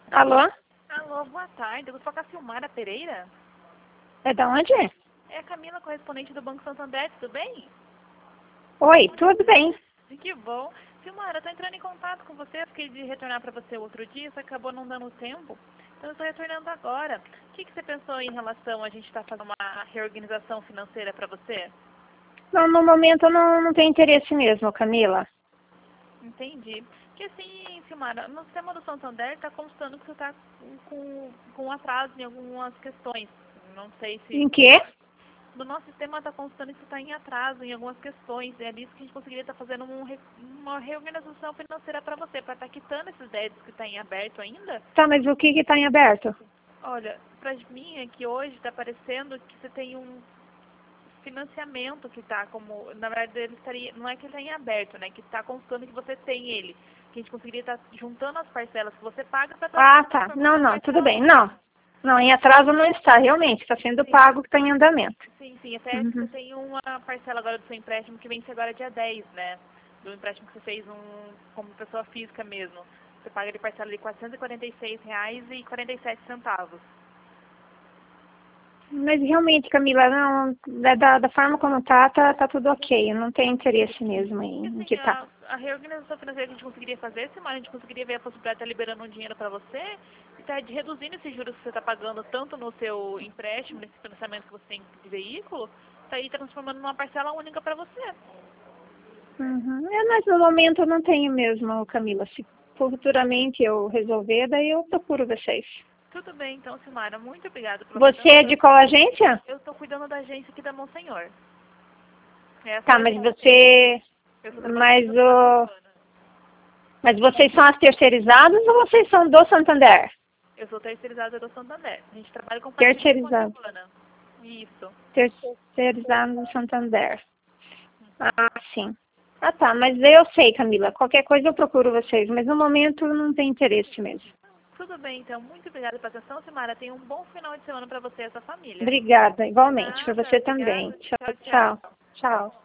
Alô? Alô, boa tarde. Eu vou falar com a Silmara Pereira. É da onde? É a Camila, correspondente do Banco Santander, tudo bem? Oi, tudo bem? Que bom. Silmara, eu tô entrando em contato com você, eu fiquei de retornar para você outro dia, você acabou não dando tempo. Então eu estou retornando agora. O que você pensou em relação a gente estar fazendo uma reorganização financeira para você? Não, no momento eu não tenho interesse mesmo, Camila. Entendi. Porque assim, Silmara, no sistema do Santander está constando que você está com atraso em algumas questões. Não sei se Em quê? no nosso sistema está constando que você está em atraso em algumas questões. É isso que a gente conseguiria estar fazendo uma reorganização financeira para você, para estar quitando esses débitos que está em aberto ainda. Tá, mas o que está em aberto? Olha, para mim aqui hoje está parecendo que você tem um financiamento que está como, na verdade ele estaria, não é que ele está em aberto, né? Que está constando que você tem ele. Que a gente conseguiria estar juntando as parcelas que você paga para estar Ah, tá. transformando Não, uma não, tudo parcela bem. única. Não, em atraso não está, realmente. Está sendo Sim. pago o que está em andamento. Sim. Até você Uhum. tem uma parcela agora do seu empréstimo que vence agora dia 10, né? Do empréstimo que você fez como pessoa física mesmo. Você paga de parcela de R$ 446,47. Mas realmente, Camila, não, da forma como tá tudo ok. Eu não tenho interesse mesmo E em assim, quitar. a reorganização financeira que a gente conseguiria fazer, Simara, a gente conseguiria ver a possibilidade de estar liberando um dinheiro para você e estar reduzindo esses juros que você está pagando tanto no seu empréstimo, nesse financiamento que você tem de veículo, tá aí transformando numa parcela única para você. Uhum. Mas no momento eu não tenho mesmo, Camila. Se futuramente eu resolver, daí eu procuro vocês. Tudo bem, então, Simara, muito obrigada pela sua Você é de atenção. qual agência? Eu estou cuidando da agência aqui da Monsenhor. Essa Tá, é a mas agência. você. Eu estou trabalhando aqui Mas, no final de semana. mas vocês são as terceirizadas ou vocês são do Santander? Eu sou terceirizada do Santander. A gente trabalha com parceria com a Terceirizados. Giovana. Isso. Terceirizados do Santander. Ah, sim. Ah, tá, mas eu sei, Camila. Qualquer coisa eu procuro vocês, mas no momento não tem interesse mesmo. Tudo bem, então. Muito obrigada pela atenção, Simara. Tenha um bom final de semana para você e a sua família. Obrigada, De igualmente. Para nada. você também. Obrigada. Tchau, Tchau, tchau. tchau. Tchau.